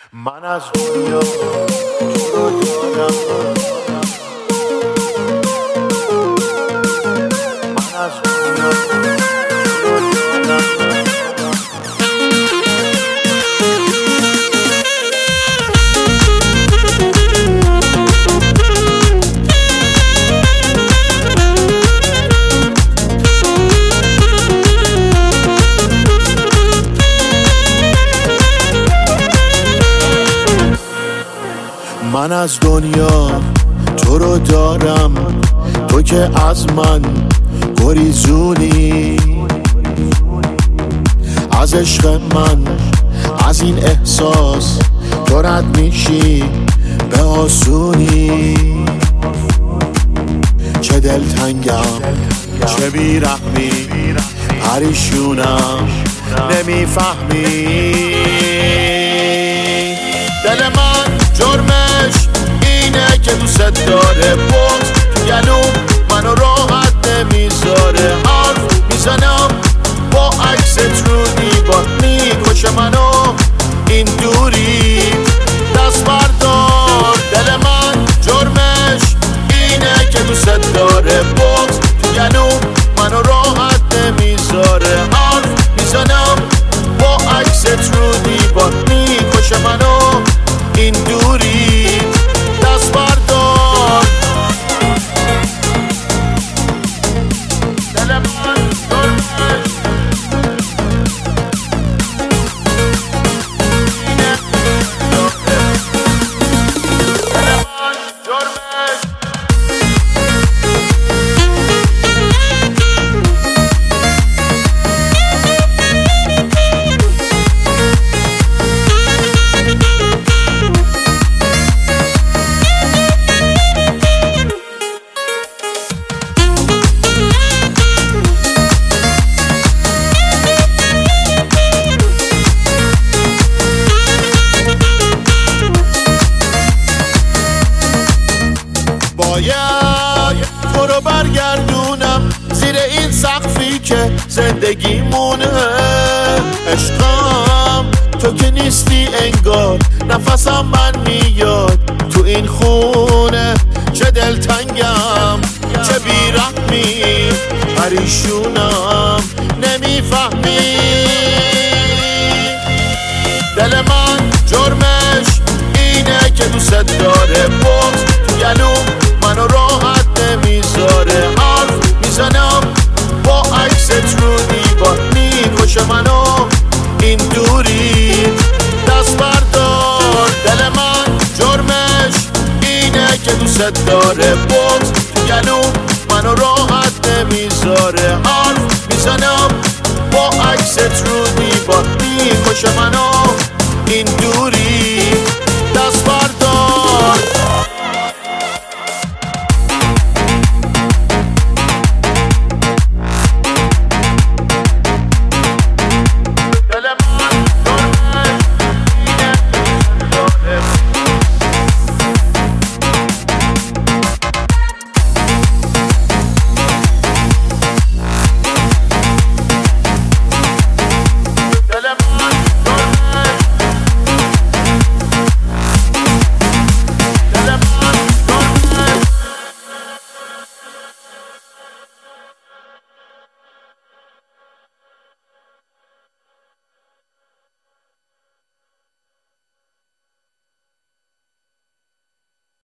من از دنیا تو رو دارم، من از دنیا تو رو دارم. من از دنیا تو رو دارم، تو که از من گریزونی، از عشق من، از این احساس تو رد میشی به آسونی. چه دلتنگم، چه بیرحمی، پریشونم نمیفهمی. دل من جرمش اینه که دوست داره، بغض تو گلوم منو راحت نمیذاره. حرف میزنم با عکست رو دیوار، میکشه منو این دوری. دست بردار، دل من جرمش اینه که دوست داره، بغض تو گلوم منو راحت نمیذاره. حرف میزنم با عکست رو دیوار، میکشه منو این دوری. دست بردار، دل من جرمش اینه، دل من جرمش. باید تو رو برگردونم زیر این سقفی که زندگیمونه. عشقم تو که نیستی انگار، نفسم من میاد تو این خونه. چه دلتنگم، چه بیرحمی، پریشونم نمیفهمی. دل من جرمش اینه که دوست داره، بغض تو گلوم منو راحت نمیذاره. حرف میزنم با عکست رو دیوار، میکشه منو این دوری. دست بردار، دل من جرمش اینه که دوست داره، بغض تو گلوم منو راحت نمیذاره. حرف میزنم با عکست رو دیوار، میکشه منو